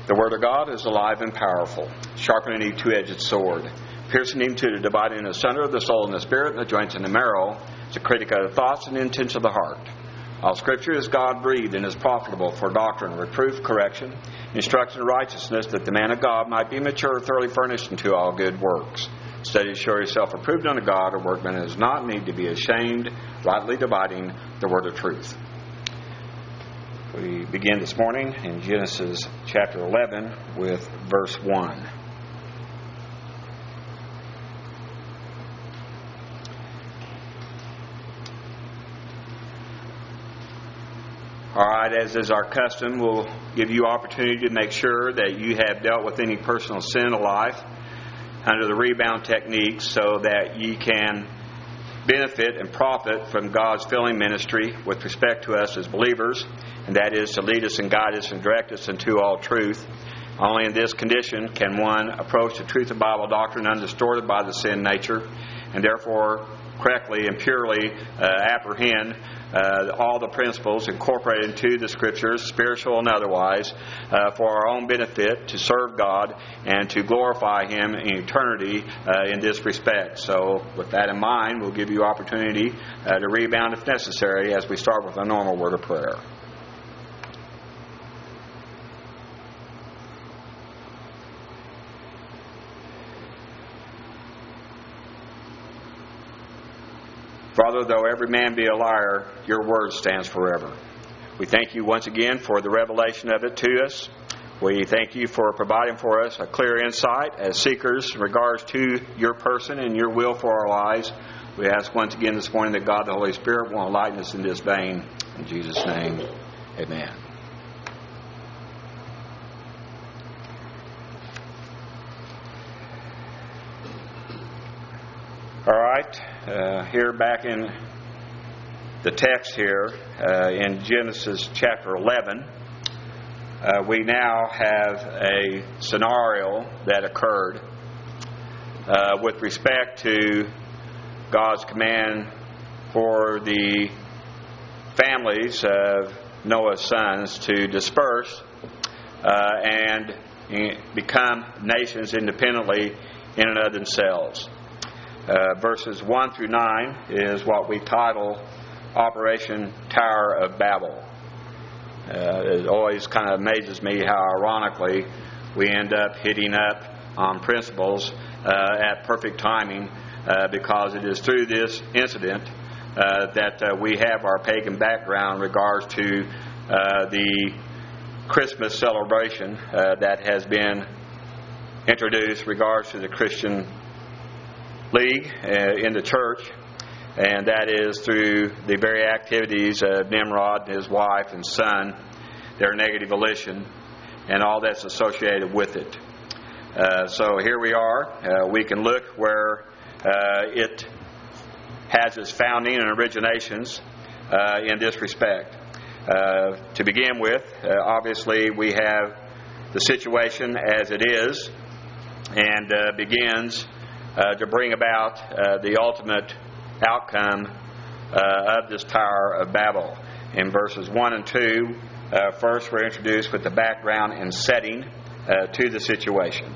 The Word of God is alive and powerful, sharper than any two-edged sword, piercing even to the dividing asunder of the soul and the spirit, and the joints and the marrow. It's a critic of the thoughts and intents of the heart. All Scripture is God-breathed and is profitable for doctrine, reproof, correction, instruction in righteousness, that the man of God might be mature, thoroughly furnished unto all good works. Study to show yourself approved unto God, a workman that does not need to be ashamed, rightly dividing the word of truth. We begin this morning in Genesis chapter 11 with verse 1. All right, as is our custom, we'll give you opportunity to make sure that you have dealt with any personal sin of life under the rebound technique so that you can benefit and profit from God's filling ministry with respect to us as believers, and that is to lead us and guide us and direct us into all truth. Only in this condition can one approach the truth of Bible doctrine undistorted by the sin nature, and therefore correctly and purely apprehend all the principles incorporated into the Scriptures, spiritual and otherwise, for our own benefit, to serve God and to glorify Him in eternity in this respect. So with that in mind, we'll give you opportunity to rebound if necessary as we start with a normal word of prayer. Father, though every man be a liar, your word stands forever. We thank you once again for the revelation of it to us. We thank you for providing for us a clear insight as seekers in regards to your person and your will for our lives. We ask once again this morning that God the Holy Spirit will enlighten us in this vein. In Jesus' name, amen. All right, here back in the text here in Genesis chapter 11, we now have a scenario that occurred with respect to God's command for the families of Noah's sons to disperse and become nations independently in and of themselves. Verses 1 through 9 is what we title Operation Tower of Babel. It always kind of amazes me how ironically we end up hitting up on principles at perfect timing because it is through this incident that we have our pagan background in regards to the Christmas celebration that has been introduced in regards to the Christian League in the church, and that is through the very activities of Nimrod and his wife and son, their negative volition, and all that's associated with it. So here we are. We can look where it has its founding and originations in this respect. To begin with, obviously we have the situation as it is, and begins to bring about the ultimate outcome of this Tower of Babel. In verses 1 and 2, first we're introduced with the background and setting to the situation.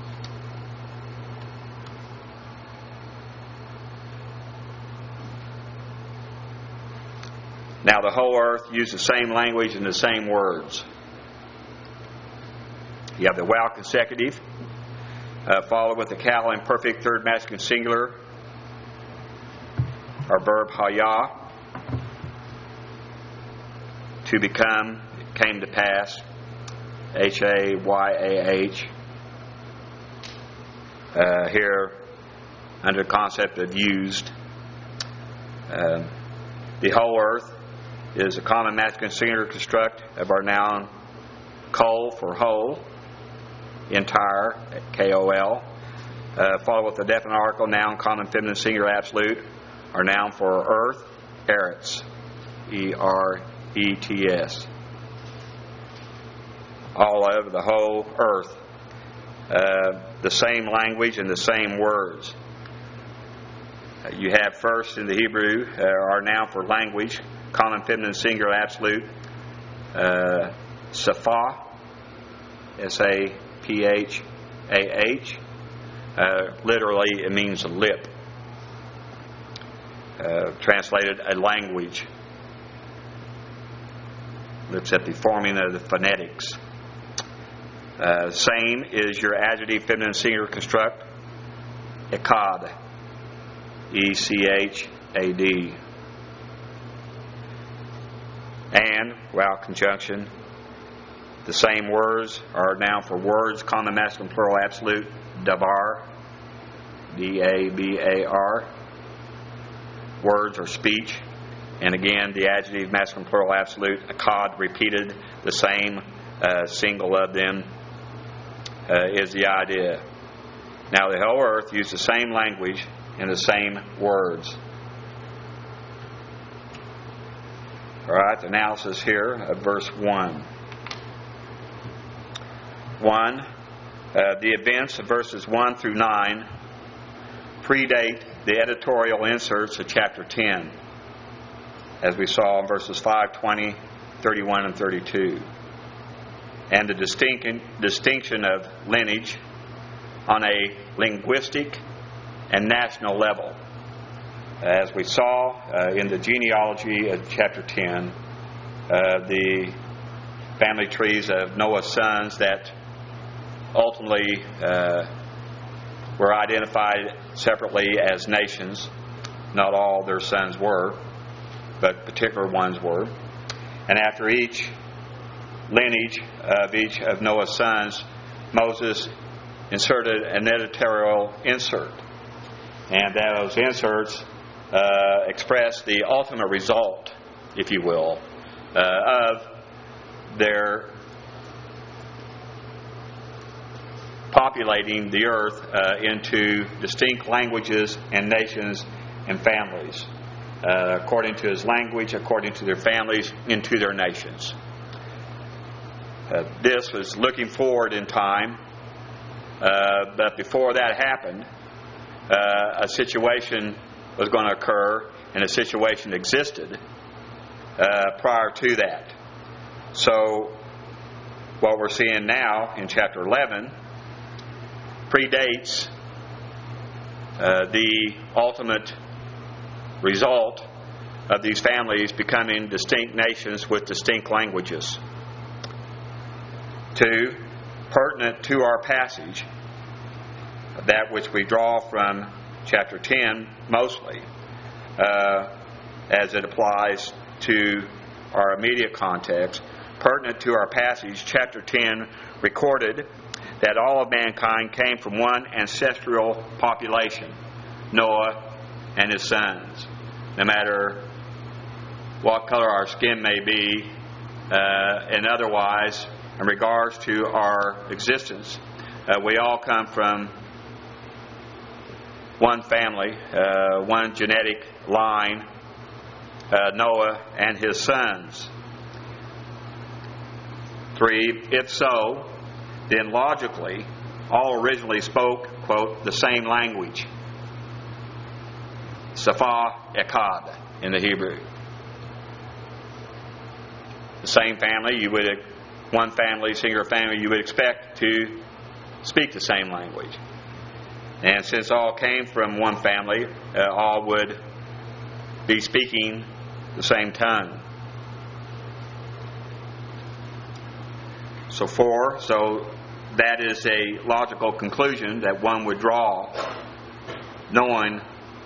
Now the whole earth used the same language and the same words. You have the wow consecutive, followed with the cal imperfect third masculine singular, or verb hayah, to become, came to pass, hayah, here under the concept of used. The whole earth is a common masculine singular construct of our noun kol for whole, entire, K-O-L, followed with the definite article noun common feminine singular absolute, our noun for earth, eretz, E-R-E-T-S. All over the whole earth, the same language and the same words. You have first in the Hebrew our noun for language, common feminine singular absolute, Safa, S-A-P-H-A-H. Literally, it means lip. Translated, a language. Looks at the forming of the phonetics. Same is your adjective feminine singular construct, echad. E-C-H-A-D. And, without conjunction, the same words are now for words, common masculine plural absolute, dabar, D-A-B-A-R. Words or speech. And again, the adjective masculine plural absolute, echad, repeated, the same single of them is the idea. Now the whole earth used the same language and the same words. All right, the analysis here of verse 1. 1. The events of verses 1 through 9 predate the editorial inserts of chapter 10, as we saw in verses 5, 20, 31, and 32. And the distinction of lineage on a linguistic and national level. As we saw in the genealogy of chapter 10, the family trees of Noah's sons that ultimately were identified separately as nations. Not all their sons were, but particular ones were. And after each lineage of each of Noah's sons, Moses inserted an editorial insert. And those inserts express the ultimate result, if you will, of their populating the earth into distinct languages and nations and families, according to his language, according to their families, into their nations. This was looking forward in time, but before that happened, a situation was going to occur, and a situation existed prior to that. So what we're seeing now in chapter 11 predates the ultimate result of these families becoming distinct nations with distinct languages. 2, pertinent to our passage, that which we draw from chapter 10 mostly, as it applies to our immediate context, pertinent to our passage, chapter 10 recorded that all of mankind came from one ancestral population, Noah and his sons. No matter what color our skin may be, and otherwise, in regards to our existence, we all come from one family, one genetic line, Noah and his sons. 3, if so, then logically, all originally spoke, quote, the same language. Safa Echad in the Hebrew. The same family, one family, singular family, you would expect to speak the same language. And since all came from one family, all would be speaking the same tongue. So 4, so that is a logical conclusion that one would draw, knowing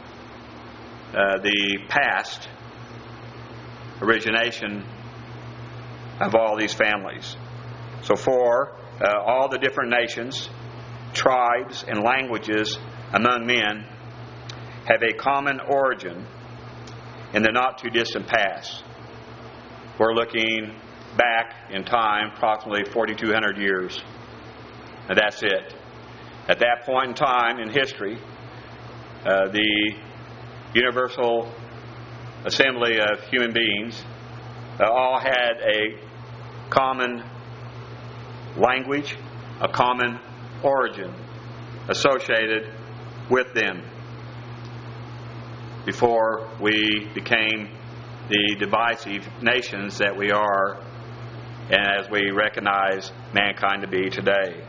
the past origination of all these families. So 4, all the different nations, tribes, and languages among men have a common origin in the not too distant past. We're looking back in time approximately 4,200 years. And that's it. At that point in time in history, the universal assembly of human beings all had a common language, a common origin associated with them before we became the divisive nations that we are and as we recognize mankind to be today.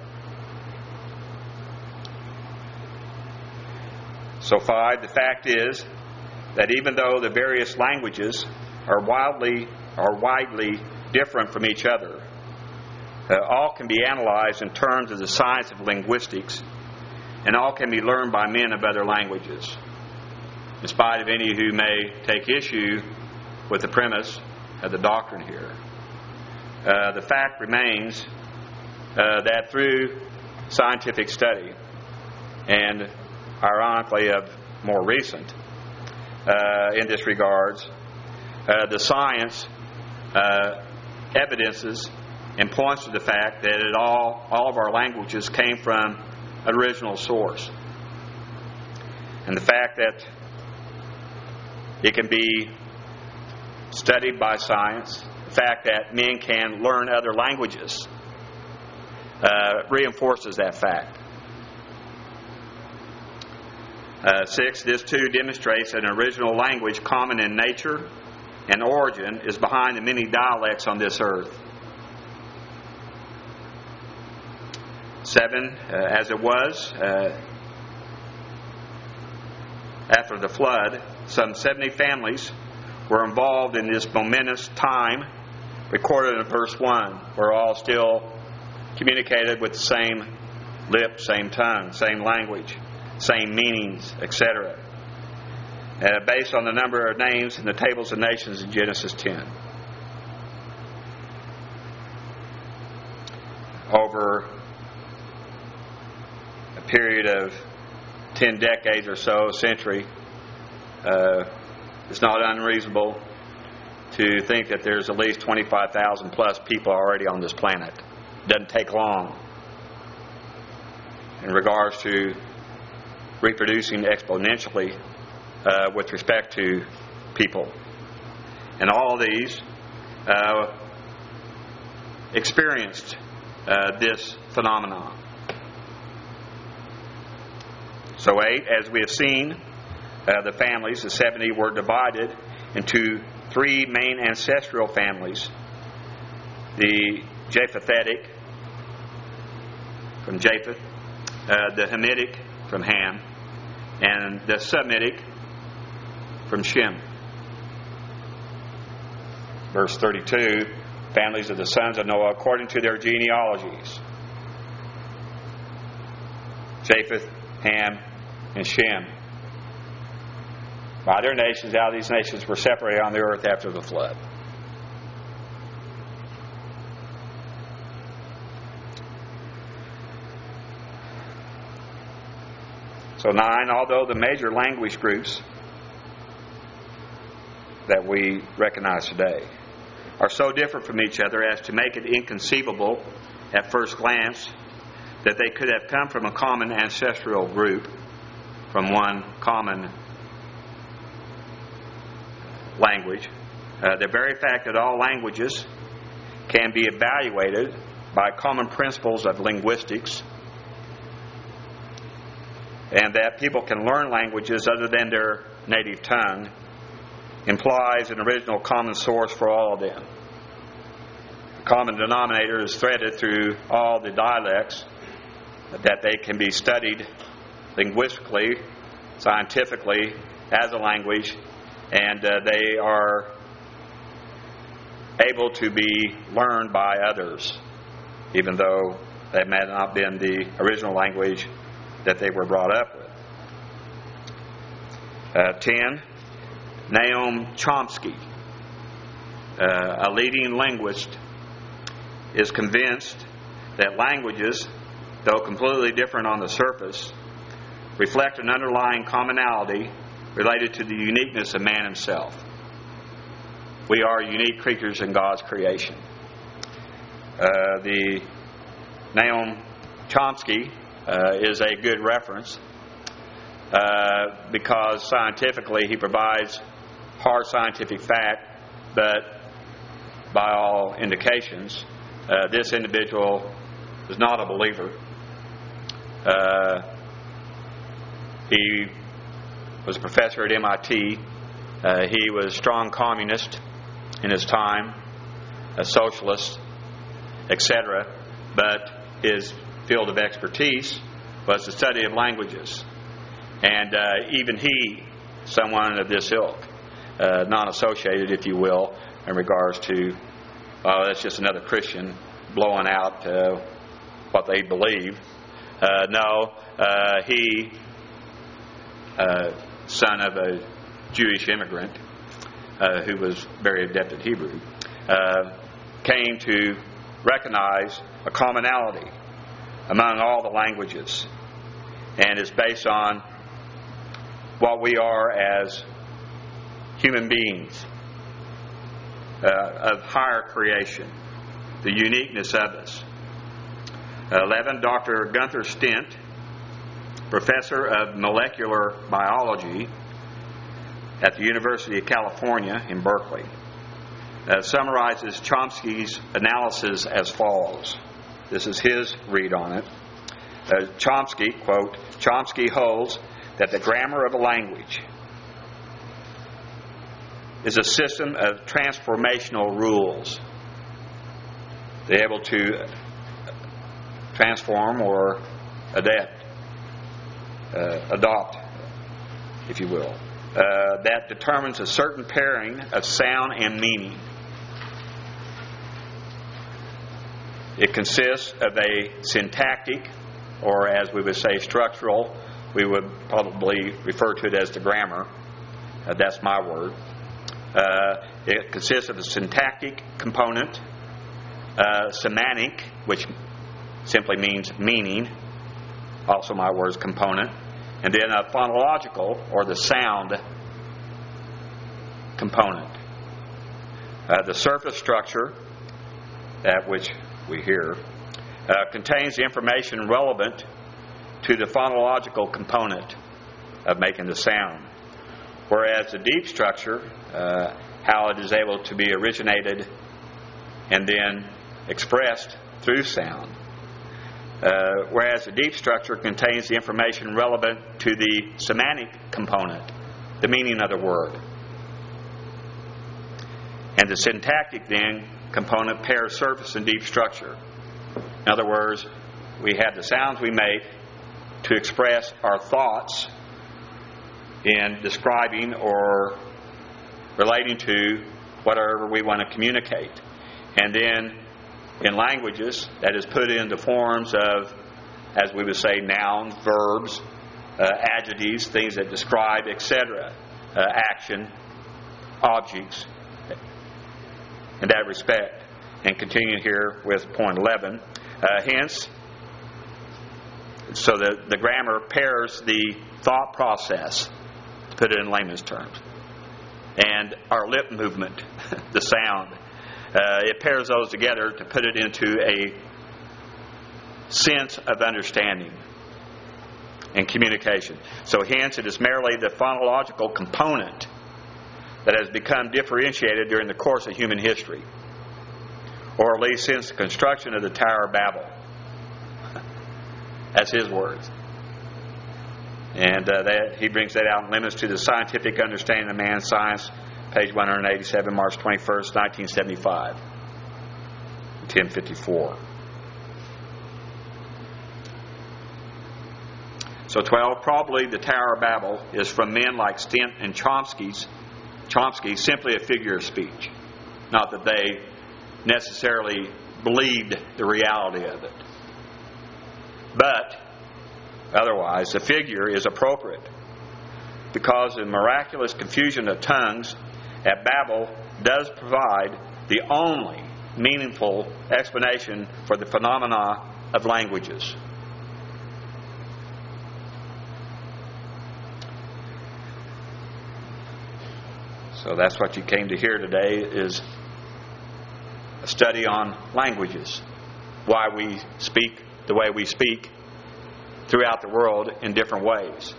So 5, the fact is that even though the various languages are widely different from each other, all can be analyzed in terms of the science of linguistics, and all can be learned by men of other languages. In spite of any who may take issue with the premise of the doctrine here, the fact remains that through scientific study, and ironically of more recent in this regards, the science evidences and points to the fact that all of our languages came from an original source. And the fact that it can be studied by science, the fact that men can learn other languages, reinforces that fact. 6, this too demonstrates that an original language common in nature and origin is behind the many dialects on this earth. 7, as it was after the flood, some 70 families were involved in this momentous time recorded in verse 1, where all still communicated with the same lip, same tongue, same language, same meanings, etc. Based on the number of names in the tables of nations in Genesis 10. Over a period of 10 decades or so, a century, it's not unreasonable to think that there's at least 25,000 plus people already on this planet. It doesn't take long in regards to reproducing exponentially with respect to people. And all of these experienced this phenomenon. So 8, as we have seen, the families, the 70, were divided into 3 main ancestral families. The Japhetic, from Japheth, the Hamitic, from Ham, and the Semitic, from Shem. Verse 32, families of the sons of Noah according to their genealogies. Japheth, Ham, and Shem. By their nations, out of these nations were separated on the earth after the flood. So 9, although the major language groups that we recognize today are so different from each other as to make it inconceivable at first glance that they could have come from a common ancestral group, from one common language. The very fact that all languages can be evaluated by common principles of linguistics, and that people can learn languages other than their native tongue, implies an original common source for all of them. The common denominator is threaded through all the dialects, that they can be studied linguistically, scientifically, as a language, and they are able to be learned by others, even though they may not have been the original language that they were brought up with. 10, Noam Chomsky, a leading linguist, is convinced that languages, though completely different on the surface, reflect an underlying commonality related to the uniqueness of man himself. We are unique creatures in God's creation. The Noam Chomsky is a good reference because scientifically he provides hard scientific fact, but by all indications, this individual is not a believer. He was a professor at MIT. He was a strong communist in his time, a socialist, etc., but his field of expertise was the study of languages. And even he, someone of this ilk, non-associated, if you will, in regards to, that's just another Christian blowing out what they believe. He, son of a Jewish immigrant who was very adept at Hebrew, came to recognize a commonality among all the languages, and is based on what we are as human beings of higher creation, the uniqueness of us. 11, Dr. Gunther Stent, professor of molecular biology at the University of California in Berkeley, summarizes Chomsky's analysis as follows. This is his read on it. Chomsky, quote, Chomsky holds that the grammar of a language is a system of transformational rules. They're able to transform or adopt, if you will, that determines a certain pairing of sound and meaning. It consists of a syntactic, or as we would say, structural. We would probably refer to it as the grammar. That's my word. It consists of a syntactic component, semantic, which simply means meaning, also my word is component, and then a phonological, or the sound component. The surface structure, that which we hear, contains the information relevant to the phonological component of making the sound. Whereas the deep structure, how it is able to be originated and then expressed through sound. Whereas the deep structure contains the information relevant to the semantic component, the meaning of the word. And the syntactic then component pairs surface and deep structure. In other words, we have the sounds we make to express our thoughts in describing or relating to whatever we want to communicate. And then in languages, that is put into forms of, as we would say, nouns, verbs, adjectives, things that describe, etc., action, objects, in that respect. And continue here with point 11. Hence, so the grammar pairs the thought process, to put it in layman's terms, and our lip movement, the sound. It pairs those together to put it into a sense of understanding and communication. So hence, it is merely the phonological component that has become differentiated during the course of human history, or at least since the construction of the Tower of Babel. That's his words. And he brings that out in Limits to the Scientific Understanding of Man's Science, page 187, March 21st, 1975, 1054. So 12, probably the Tower of Babel is from men like Stent and Chomsky simply a figure of speech. Not that they necessarily believed the reality of it. But otherwise, the figure is appropriate, because the miraculous confusion of tongues at Babel does provide the only meaningful explanation for the phenomena of languages. So that's what you came to hear today, is a study on languages. Why we speak the way we speak throughout the world in different ways.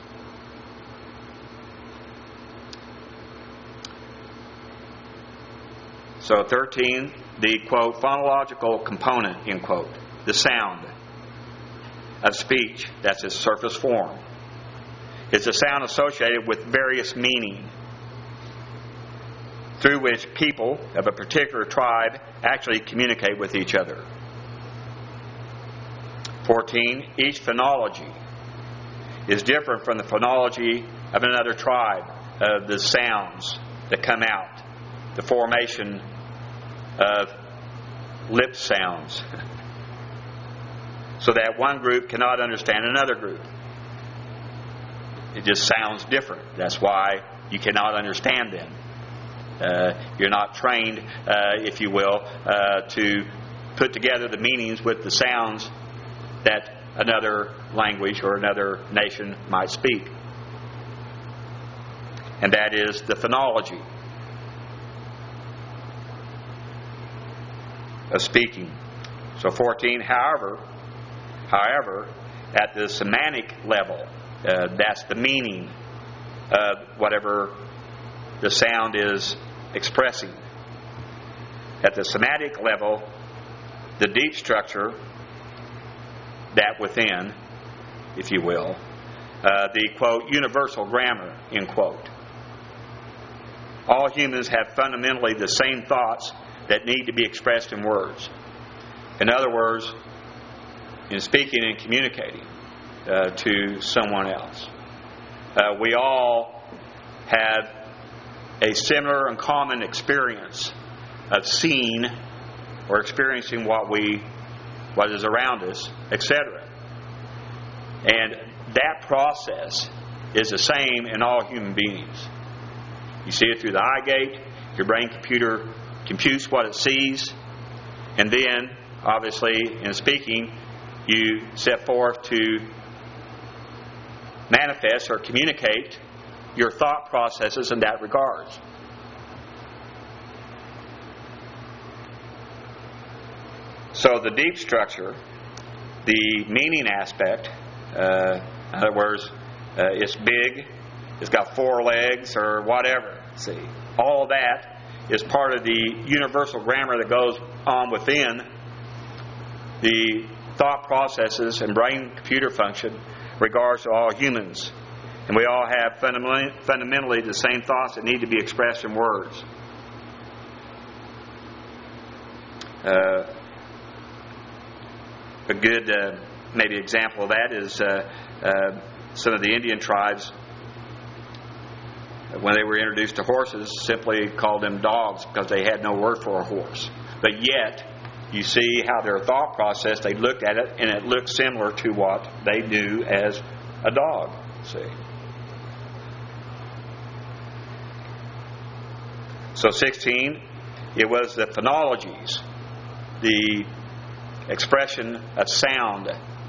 So 13, the, quote, phonological component, end quote, the sound of speech, that's its surface form. It's a sound associated with various meaning, through which people of a particular tribe actually communicate with each other. 14. Each phonology is different from the phonology of another tribe. The sounds that come out, the formation of lip sounds, so that one group cannot understand another group. It just sounds different. That's why you cannot understand them. You're not trained, if you will, to put together the meanings with the sounds that another language or another nation might speak. And that is the phonology of speaking. So 14, however, at the semantic level, that's the meaning of whatever the sound is expressing. At the semantic level, the deep structure, that within, if you will, the, quote, universal grammar, end quote. All humans have fundamentally the same thoughts that need to be expressed in words. In other words, in speaking and communicating to someone else. We all have a similar and common experience of seeing or experiencing what is around us, etc. And that process is the same in all human beings. You see it through the eye gate. Your brain computer computes what it sees, and then, obviously, in speaking, you set forth to manifest or communicate your thought processes in that regard. So the deep structure, the meaning aspect, in other words, it's big, it's got 4 legs or whatever. See, all that is part of the universal grammar that goes on within the thought processes and brain computer function regards to all humans. And we all have fundamentally the same thoughts that need to be expressed in words. A good maybe example of that is some of the Indian tribes, when they were introduced to horses, simply called them dogs because they had no word for a horse. But yet, you see how their thought process, they looked at it and it looked similar to what they knew as a dog. See? So 16, it was the phonologies, the expression of sound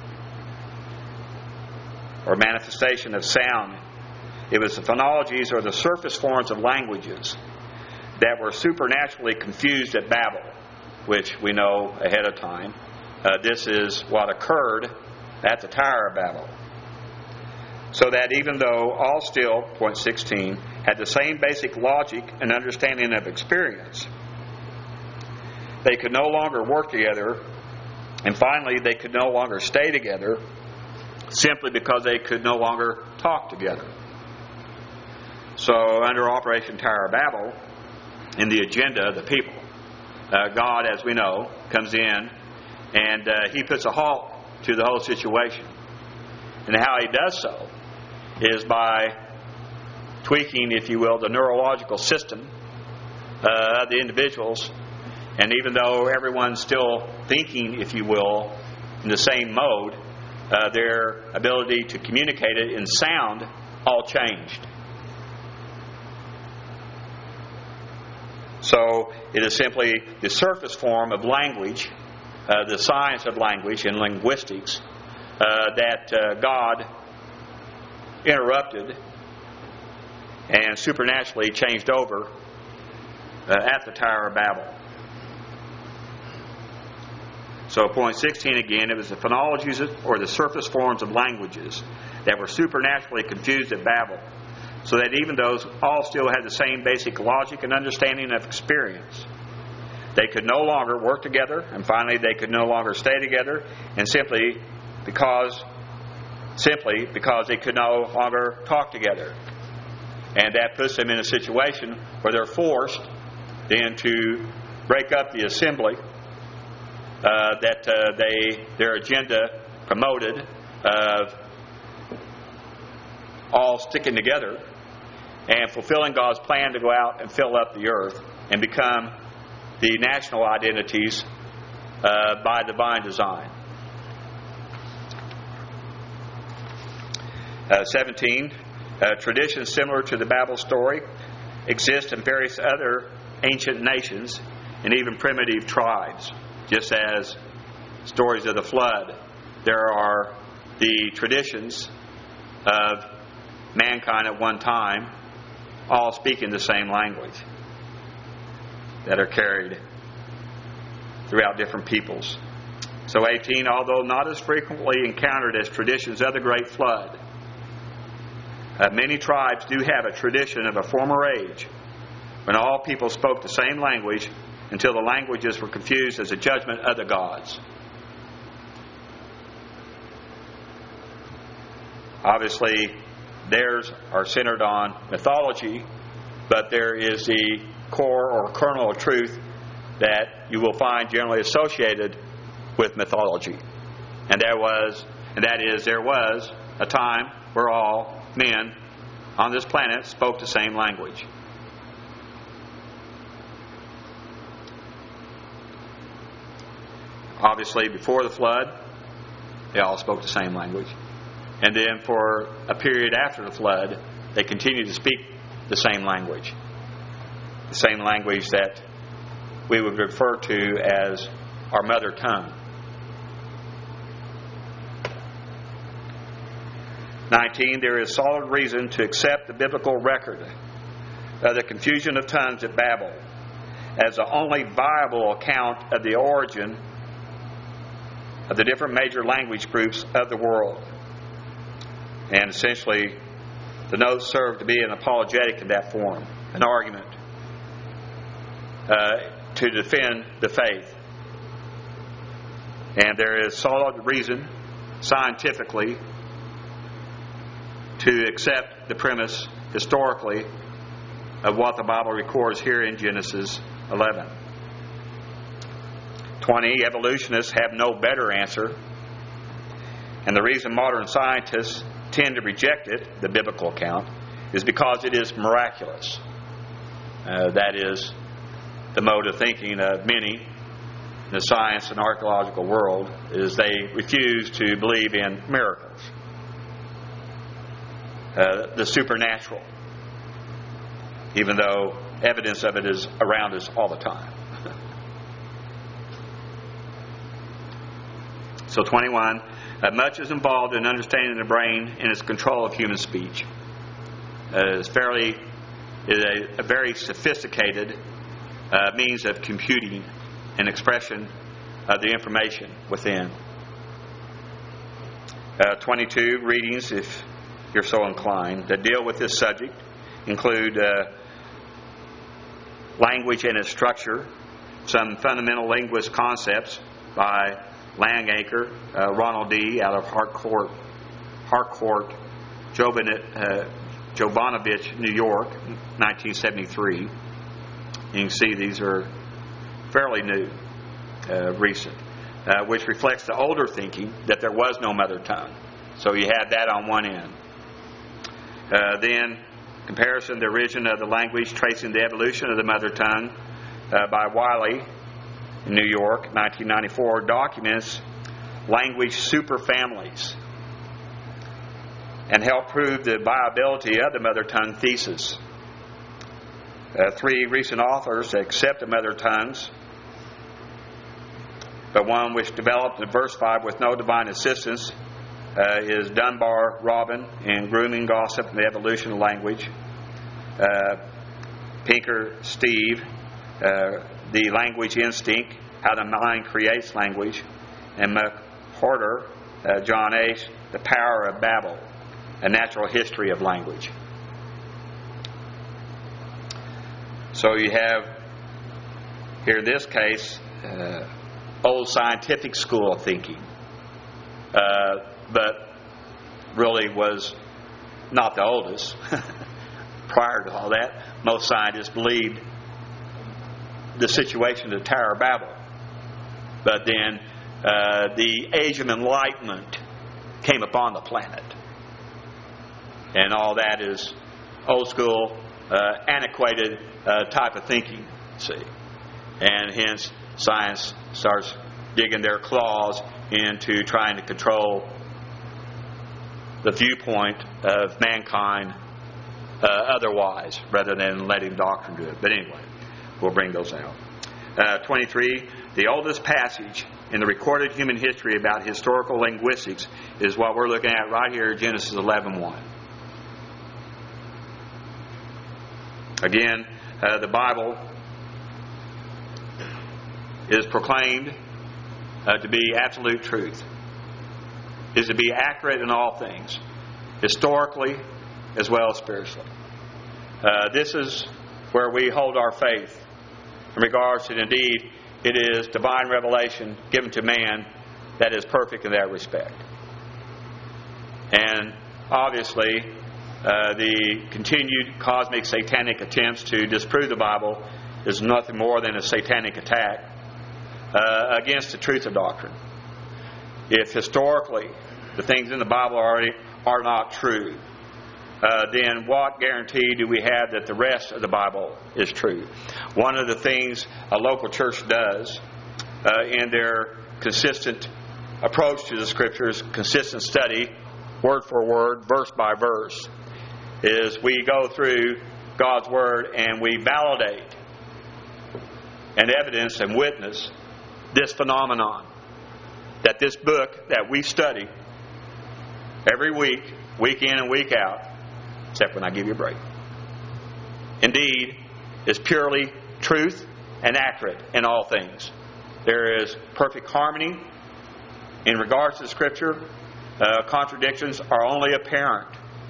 or manifestation of sound. It was the phonologies or the surface forms of languages that were supernaturally confused at Babel, which we know ahead of time. This is what occurred at the Tower of Babel. So that even though all still, point 16, had the same basic logic and understanding of experience, they could no longer work together, and finally they could no longer stay together simply because they could no longer talk together. So under Operation Tower of Babel, in the agenda of the people, God, as we know, comes in and He puts a halt to the whole situation. And how He does so is by tweaking, if you will, the neurological system of the individuals. And even though everyone's still thinking, if you will, in the same mode, their ability to communicate it in sound all changed. So it is simply the surface form of language, the science of language and linguistics, that God interrupted and supernaturally changed over at the Tower of Babel. So point 16 again, it was the phonologies or the surface forms of languages that were supernaturally confused at Babel, so that even those all still had the same basic logic and understanding of experience, they could no longer work together, and finally they could no longer stay together, and simply because they could no longer talk together. And that puts them in a situation where they're forced then to break up the assembly that their agenda promoted of all sticking together and fulfilling God's plan to go out and fill up the earth and become the national identities by divine design. 17. Traditions similar to the Babel story exist in various other ancient nations and even primitive tribes. Just as stories of the flood, there are the traditions of mankind at one time all speaking the same language that are carried throughout different peoples. So 18, although not as frequently encountered as traditions of the Great Flood, many tribes do have a tradition of a former age when all people spoke the same language until the languages were confused as a judgment of the gods. Obviously, theirs are centered on mythology, but there is the core or kernel of truth that you will find generally associated with mythology. And there was a time where all men on this planet spoke the same language. Obviously, before the flood, they all spoke the same language. And then for a period after the flood, they continued to speak the same language. The same language that we would refer to as our mother tongue. 19, there is solid reason to accept the biblical record of the confusion of tongues at Babel as the only viable account of the origin of the different major language groups of the world. And essentially, the notes serve to be an apologetic in that form, an argument to defend the faith. And there is solid reason, scientifically, to accept the premise, historically, of what the Bible records here in Genesis 11. 20, evolutionists have no better answer. And the reason modern scientists tend to reject it, the biblical account, is because it is miraculous. That is the mode of thinking of many in the science and archaeological world, is they refuse to believe in miracles, the supernatural, even though evidence of it is around us all the time. So 21, much is involved in understanding the brain and its control of human speech. It is a very sophisticated means of computing and expression of the information within. 22 readings, if you're so inclined, that deal with this subject include language and its structure, some fundamental linguist concepts by Langacre, Ronald D. out of Harcourt, Jovanovich, New York, 1973. You can see these are fairly new, recent, which reflects the older thinking that there was no mother tongue. So you had that on one end. Then, comparison, the origin of the language, tracing the evolution of the mother tongue by Wiley in New York, 1994, documents language superfamilies and help prove the viability of the mother tongue thesis. 3 recent authors accept the mother tongues, but one which developed and diversified with no divine assistance is Dunbar Robin in Grooming Gossip and the Evolution of Language. Pinker Steve, The Language Instinct, How the Mind Creates Language. And McWhorter, John H., The Power of Babel, A Natural History of Language. So you have, here in this case, old scientific school of thinking. But really was not the oldest. Prior to all that, most scientists believed the situation of the Tower of Babel. But then the Age of Enlightenment came upon the planet. And all that is old school, antiquated type of thinking, see. And hence science starts digging their claws into trying to control the viewpoint of mankind otherwise, rather than letting doctrine do it. But anyway, we'll bring those out. 23, the oldest passage in the recorded human history about historical linguistics is what we're looking at right here, Genesis 11:1. Again, the Bible is proclaimed to be absolute truth, is to be accurate in all things, historically as well as spiritually. This is where we hold our faith in regards to, indeed, it is divine revelation given to man that is perfect in that respect. And obviously, the continued cosmic satanic attempts to disprove the Bible is nothing more than a satanic attack against the truth of doctrine. If historically the things in the Bible are not true, then what guarantee do we have that the rest of the Bible is true? One of the things a local church does in their consistent approach to the Scriptures, consistent study, word for word, verse by verse, is we go through God's Word and we validate and evidence and witness this phenomenon, that this book that we study every week, week in and week out, except when I give you a break, indeed is purely truth and accurate in all things. There is perfect harmony in regards to Scripture. Contradictions are only apparent.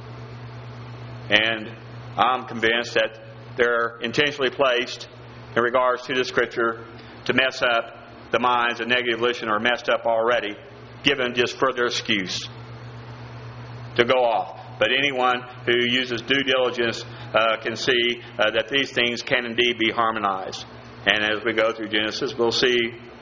And I'm convinced that they're intentionally placed in regards to the Scripture to mess up the minds of negative listeners, are messed up already, given just further excuse to go off. But anyone who uses due diligence can see that these things can indeed be harmonized. And as we go through Genesis, we'll see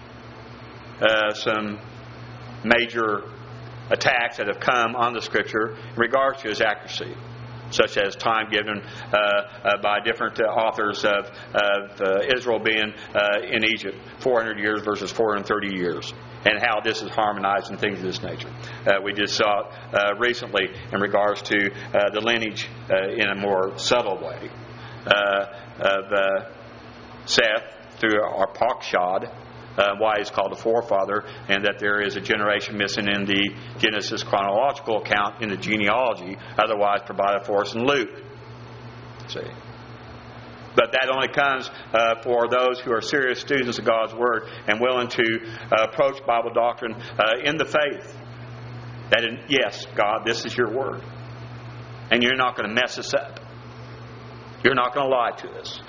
some major attacks that have come on the Scripture in regards to its accuracy, such as time given by different authors of Israel being in Egypt, 400 years versus 430 years, and how this is harmonized and things of this nature. We just saw it recently in regards to the lineage in a more subtle way of Seth through Arpachshad, why he's called a forefather, and that there is a generation missing in the Genesis chronological account in the genealogy, otherwise provided for us in Luke. See? But that only comes for those who are serious students of God's Word and willing to approach Bible doctrine in the faith that, yes, God, this is your Word. And you're not going to mess us up. You're not going to lie to us.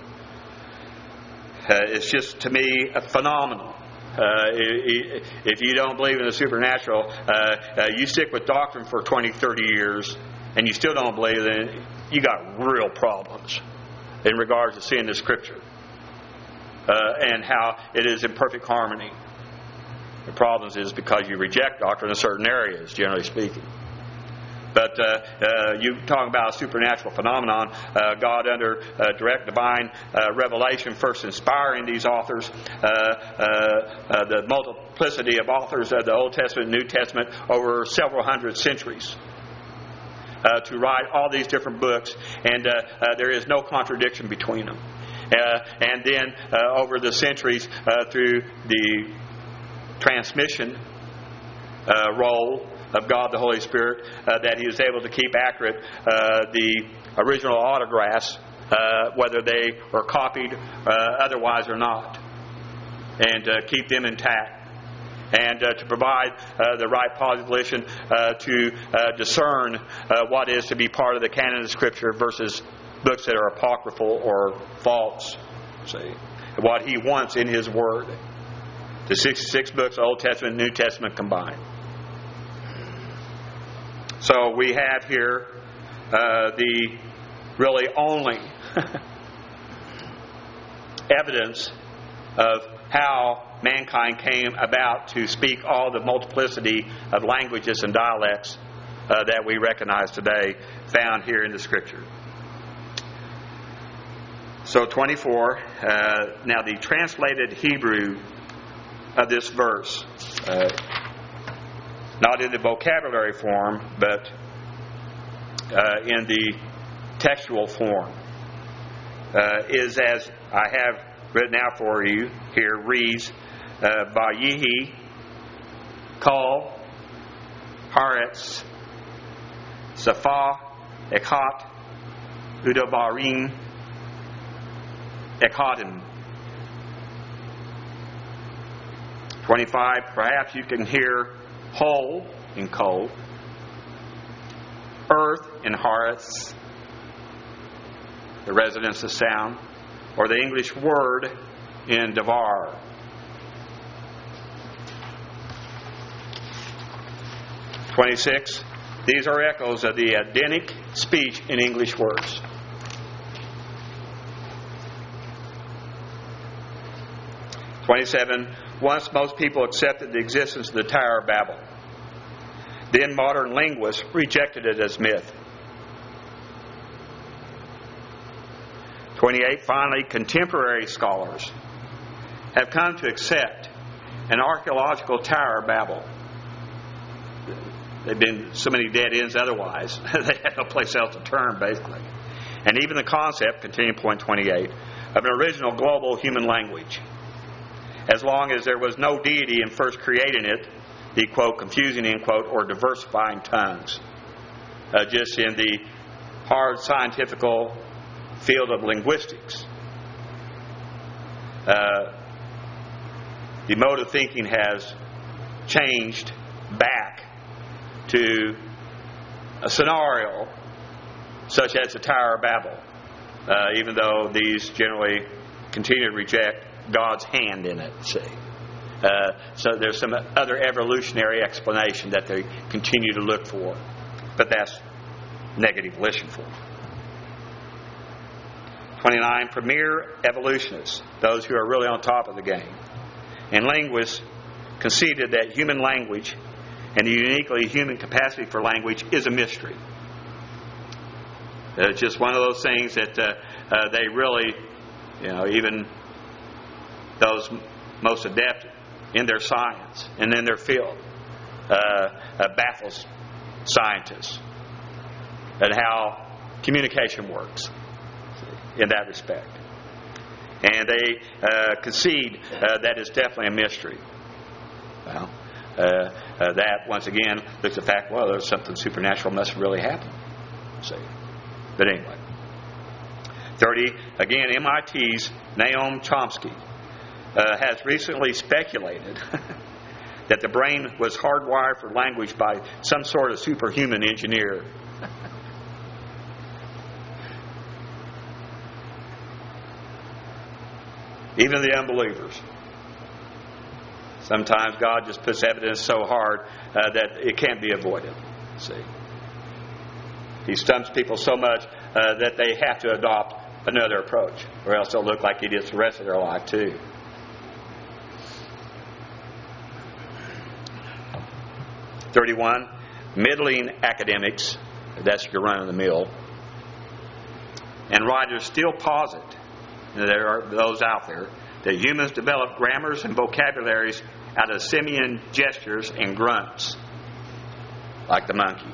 It's just, to me, phenomenal. If you don't believe in the supernatural, you stick with doctrine for 20, 30 years, and you still don't believe, then you got real problems in regards to seeing the Scripture and how it is in perfect harmony. The problem is because you reject doctrine in certain areas, generally speaking. But you talk about a supernatural phenomenon, God under direct divine revelation first inspiring these authors, the multiplicity of authors of the Old Testament and New Testament over several hundred centuries to write all these different books, and there is no contradiction between them. And then over the centuries through the transmission role of God the Holy Spirit, that He was able to keep accurate the original autographs, whether they were copied otherwise or not, and keep them intact, and to provide the right position to discern what is to be part of the canon of Scripture versus books that are apocryphal or false. See, what He wants in His Word. The 66 books, Old Testament and New Testament combined. So we have here the really only evidence of how mankind came about to speak all the multiplicity of languages and dialects that we recognize today, found here in the Scripture. So 24, now the translated Hebrew of this verse, not in the vocabulary form, but in the textual form, is as I have written out for you here, reads, Vayihi, Kol, Haaretz, Safa, Echat, Udabarim, Echadim. 25, perhaps you can hear whole in Kol, earth in Haaretz, the resonance of sound, or the English word in Devar. 26, these are echoes of the Adenic speech in English words. 27, once most people accepted the existence of the Tower of Babel. Then modern linguists rejected it as myth. 28, finally, contemporary scholars have come to accept an archaeological Tower of Babel. They've been so many dead ends otherwise. They had no place else to turn, basically. And even the concept, continuing point 28, of an original global human language. As long as there was no deity in first creating it, the, quote, confusing, end quote, or diversifying tongues. Just in the hard scientific field of linguistics. The mode of thinking has changed back to a scenario such as the Tower of Babel, even though these generally continue to reject God's hand in it, see. So there's some other evolutionary explanation that they continue to look for. But that's negative volition for them. 29, premier evolutionists, those who are really on top of the game, and linguists conceded that human language and the uniquely human capacity for language is a mystery. It's just one of those things that they really, even those most adept in their science and in their field baffles scientists and how communication works in that respect. And they concede that it's definitely a mystery. Well, that, once again, looks at the fact, well, there's something supernatural must have really happened. See. But anyway. 30, again, MIT's Noam Chomsky has recently speculated that the brain was hardwired for language by some sort of superhuman engineer. Even the unbelievers. Sometimes God just puts evidence so hard that it can't be avoided. See, He stumps people so much that they have to adopt another approach, or else they'll look like idiots the rest of their life too. Middling academics, that's your run-of-the-mill, and writers still posit, there are those out there, that humans develop grammars and vocabularies out of simian gestures and grunts, like the monkey.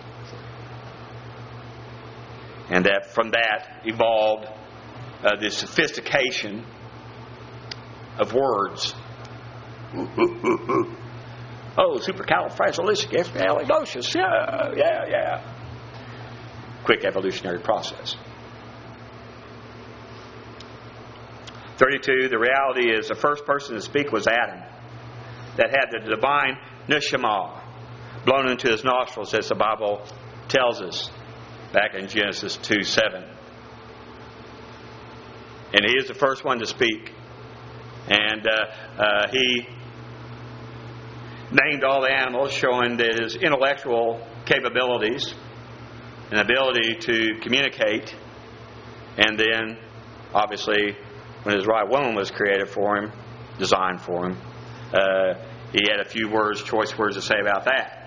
And that from that evolved the sophistication of words. Oh, supercalifragilisticexpialidocious. Yeah. Quick evolutionary process. 32, the reality is the first person to speak was Adam, that had the divine neshama blown into his nostrils, as the Bible tells us back in Genesis 2:7. And he is the first one to speak. And he named all the animals, showing that his intellectual capabilities and ability to communicate. And then, obviously, when his right woman was created for him, designed for him, he had a few choice words to say about that.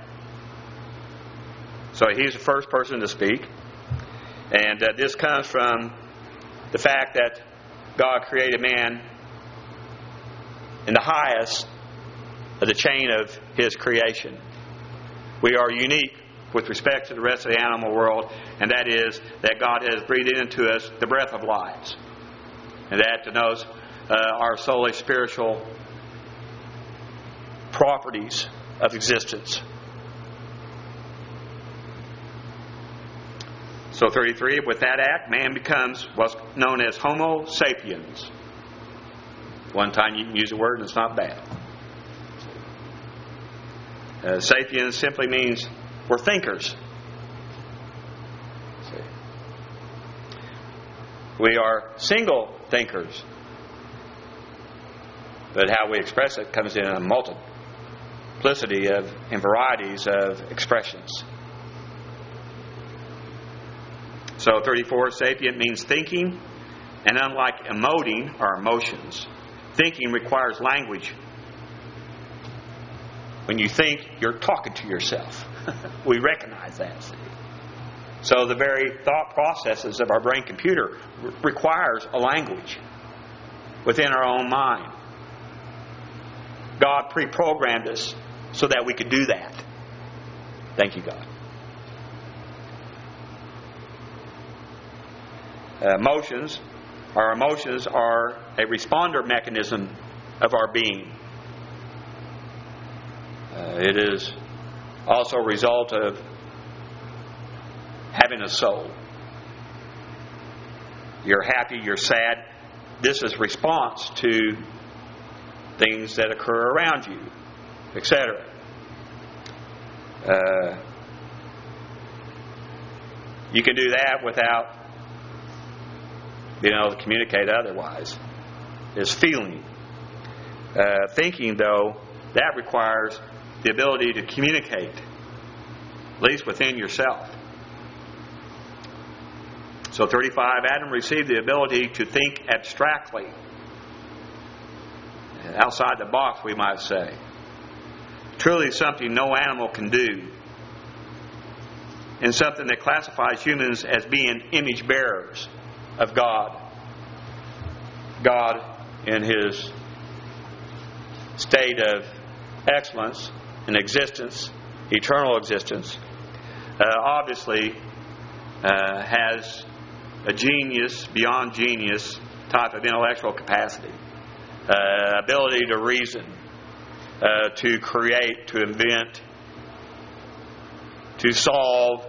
So he's the first person to speak. And this comes from the fact that God created man in the highest of the chain of His creation. We are unique with respect to the rest of the animal world, and that is that God has breathed into us the breath of life. And that denotes our soulish spiritual properties of existence. So 33, with that act, man becomes what's known as Homo sapiens. One time you can use the word and it's not bad. Sapiens simply means we're thinkers. We are single thinkers. But how we express it comes in a multiplicity and varieties of expressions. So 34, sapient means thinking, and unlike emoting or emotions, thinking requires language. When you think, you're talking to yourself. We recognize that. See? So the very thought processes of our brain computer requires a language within our own mind. God pre-programmed us so that we could do that. Thank you, God. Emotions are a responder mechanism of our being. It is also a result of having a soul. You're happy, you're sad. This is response to things that occur around you, etc. You can do that without being able to communicate otherwise. Is feeling. Thinking, though, that requires the ability to communicate, at least within yourself. So 35, Adam received the ability to think abstractly. Outside the box, we might say. Truly something no animal can do. And something that classifies humans as being image bearers of God. God, in His state of excellence and existence, eternal existence, obviously has a genius, beyond genius type of intellectual capacity. Ability to reason, to create, to invent, to solve,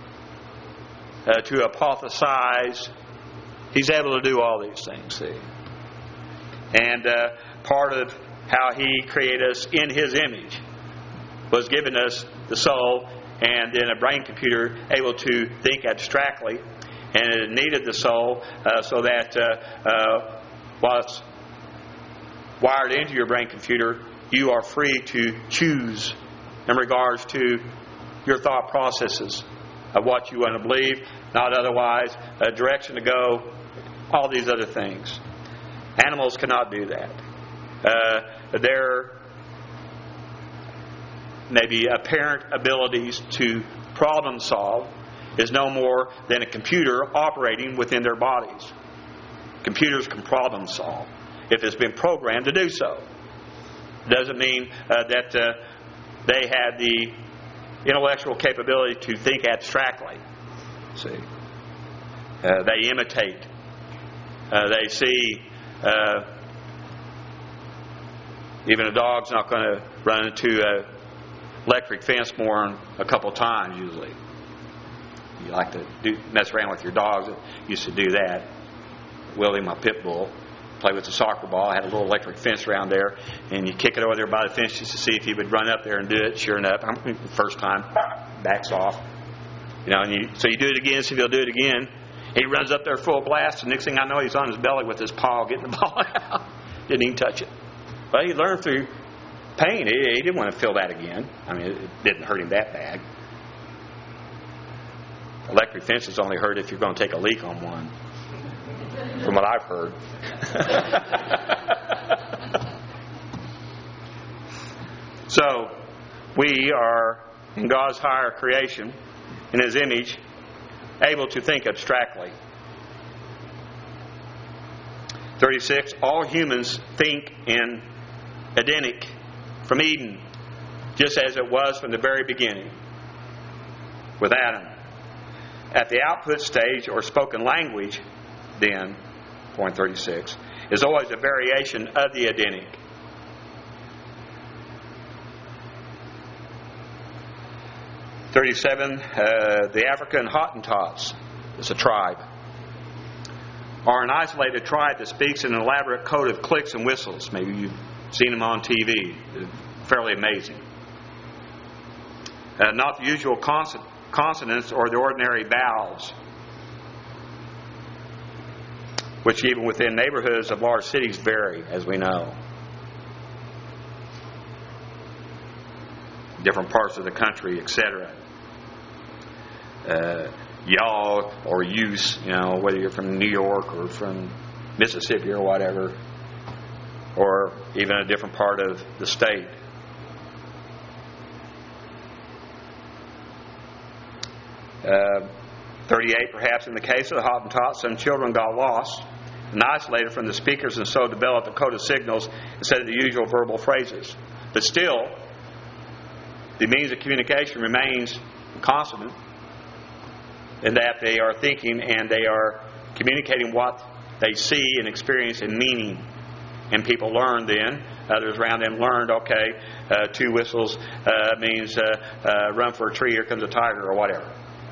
to hypothesize. He's able to do all these things, see. And part of how He created us in His image was giving us the soul and then a brain computer able to think abstractly. And it needed the soul so that while it's wired into your brain computer, you are free to choose in regards to your thought processes of what you want to believe, not otherwise, a direction to go, all these other things. Animals cannot do that. Their maybe apparent abilities to problem solve is no more than a computer operating within their bodies. Computers can problem solve if it's been programmed to do so. Doesn't mean that they have the intellectual capability to think abstractly. See, they imitate. They see. Even a dog's not going to run into an electric fence more than a couple times usually. You like to mess around with your dogs. I used to do that. Willie, my pit bull, play with the soccer ball. I had a little electric fence around there, and you kick it over there by the fence just to see if he would run up there and do it. Sure enough, the first time, backs off. You know, so you do it again, see if he'll do it again. He runs up there full blast, and next thing I know, he's on his belly with his paw getting the ball out. Didn't even touch it. But he learned through pain. He didn't want to feel that again. I mean, it didn't hurt him that bad. Electric fences only hurt if you're going to take a leak on one, from what I've heard. So, we are, in God's higher creation, in His image, able to think abstractly. 36, all humans think in Edenic, from Eden, just as it was from the very beginning with Adam. At the output stage, or spoken language, then, point 36, is always a variation of the Edenic. The African Hottentots is a tribe, are an isolated tribe that speaks an elaborate code of clicks and whistles. Maybe you've seen them on TV. They're fairly amazing. Not the usual consonants or the ordinary vowels, which even within neighborhoods of large cities vary, as we know. Different parts of the country, etc. Y'all or use, whether you're from New York or from Mississippi or whatever, or even a different part of the state. Uh, 38, perhaps in the case of the Hottentots, some children got lost and isolated from the speakers and so developed a code of signals instead of the usual verbal phrases. But still, the means of communication remains consonant in that they are thinking and they are communicating what they see and experience and meaning. And people learn then, others around them learned, okay, 2 whistles means run for a tree, here comes a tiger, or whatever.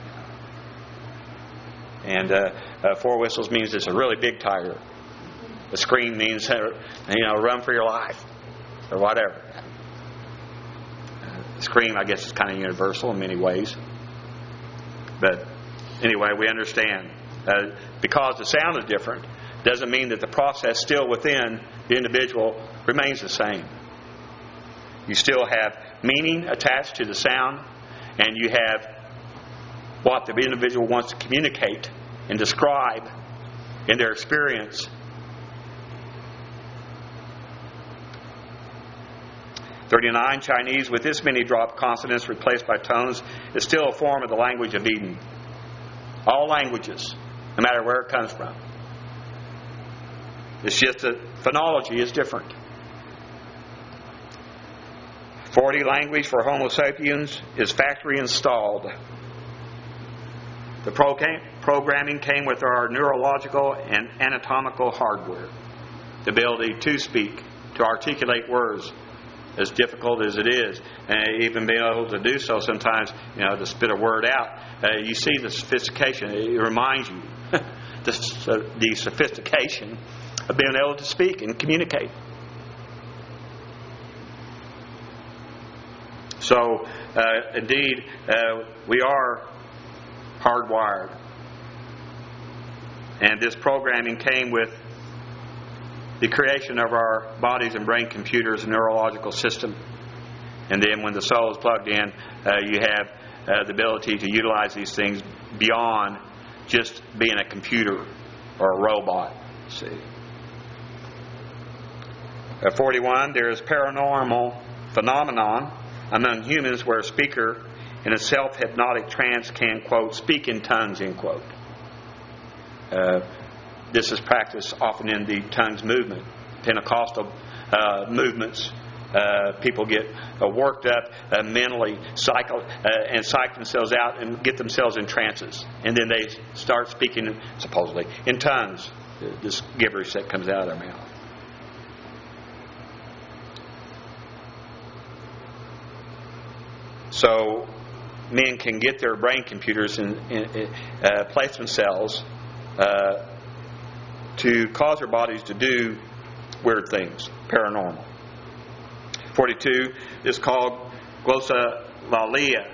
And 4 whistles means it's a really big tiger. A scream means, run for your life, or whatever. Scream, I guess, is kind of universal in many ways. But anyway, we understand. Because the sound is different, doesn't mean that the process still within the individual remains the same. You still have meaning attached to the sound, and you have what the individual wants to communicate and describe in their experience. 39, Chinese with this many drop consonants replaced by tones is still a form of the language of Eden. All languages, no matter where it comes from. It's just that phonology is different. 40, language for Homo sapiens is factory installed. The programming came with our neurological and anatomical hardware. The ability to speak, to articulate words, as difficult as it is, and even being able to do so sometimes, to spit a word out, you see the sophistication. It reminds you the sophistication of being able to speak and communicate. So, indeed, we are hardwired. And this programming came with the creation of our bodies and brain computers and neurological system. And then when the soul is plugged in, you have the ability to utilize these things beyond just being a computer or a robot. See. 41, there is paranormal phenomenon among humans where a speaker in a self-hypnotic trance can, quote, speak in tongues, end quote. This is practiced often in the tongues movement. Pentecostal movements, people get worked up mentally, and psych themselves out and get themselves in trances. And then they start speaking, supposedly, in tongues. This gibberish that comes out of their mouth. So, men can get their brain computers and place themselves to cause their bodies to do weird things, paranormal. 42 is called glossolalia.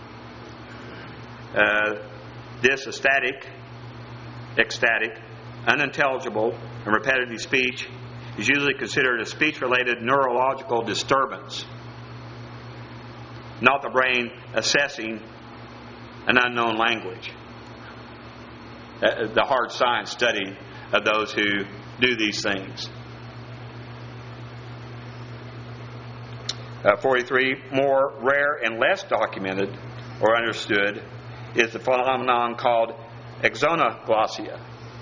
This ecstatic, unintelligible, and repetitive speech is usually considered a speech-related neurological disturbance, not the brain assessing an unknown language. The hard science study of those who do these things. 43, more rare and less documented or understood is the phenomenon called exonoglossia.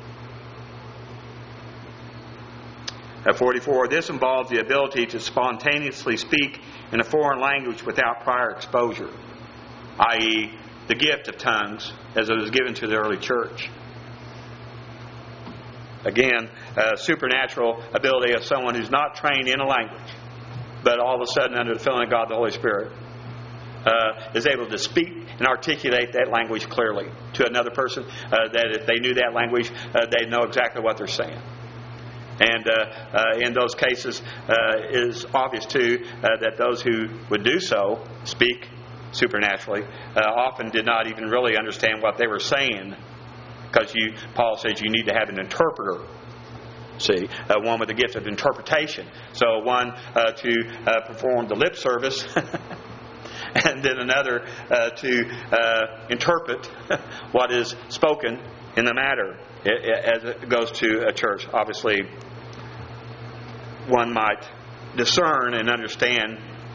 44, this involves the ability to spontaneously speak in a foreign language without prior exposure, i.e., the gift of tongues as it was given to the early church. Again, supernatural ability of someone who's not trained in a language, but all of a sudden, under the filling of God, the Holy Spirit, is able to speak and articulate that language clearly to another person, that if they knew that language, they'd know exactly what they're saying. And in those cases, it is obvious, too, that those who would do so, speak supernaturally, often did not even really understand what they were saying, because Paul says you need to have an interpreter. See, one with the gift of interpretation. So one to perform the lip service, and then another to interpret what is spoken in the matter as it goes to a church. Obviously, one might discern and understand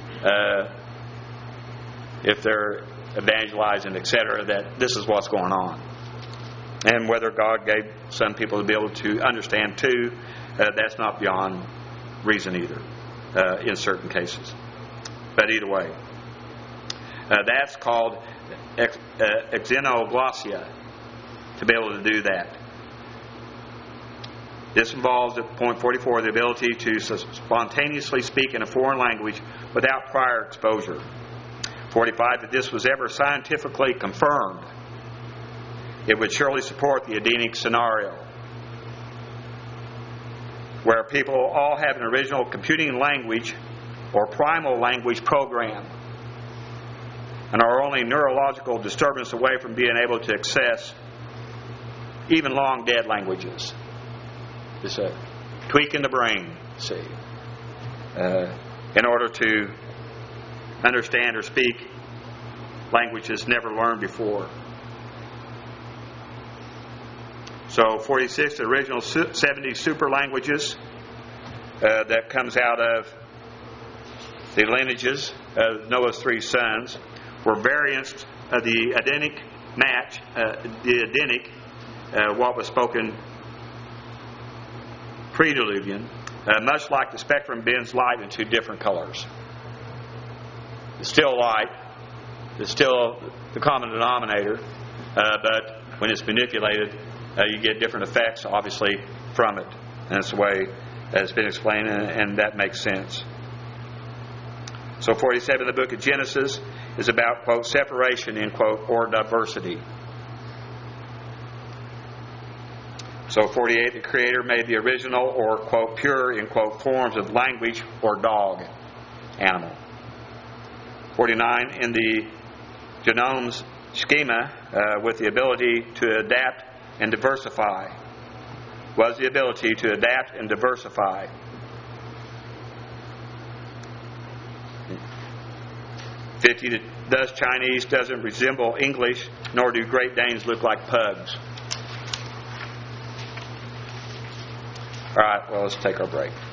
if they're evangelizing, etc., that this is what's going on. And whether God gave some people to be able to understand too, that's not beyond reason either, in certain cases. But either way, that's called exonoglossia, to be able to do that. This involves, at point 44, the ability to spontaneously speak in a foreign language without prior exposure. 45, if this was ever scientifically confirmed, it would surely support the Edenic scenario, where people all have an original computing language or primal language program and are only neurological disturbance away from being able to access even long dead languages. Just a tweak in the brain, see, in order to understand or speak languages never learned before. So 46, the original 70 super languages that comes out of the lineages of Noah's 3 sons were variants of the Edenic match, what was spoken pre-diluvian, much like the spectrum bends light into different colors. It's still light, it's still the common denominator, but when it's manipulated, you get different effects, obviously, from it. And that's the way it's been explained, and that makes sense. So 47, the book of Genesis, is about, quote, separation, end quote, or diversity. So 48, the Creator made the original, or, quote, pure, end quote, forms of language or dog, animal. 49, in the genome's schema, with the ability to adapt and diversify, was the ability to adapt and diversify. Thus Chinese doesn't resemble English, nor do Great Danes look like pugs. All right, well, let's take our break.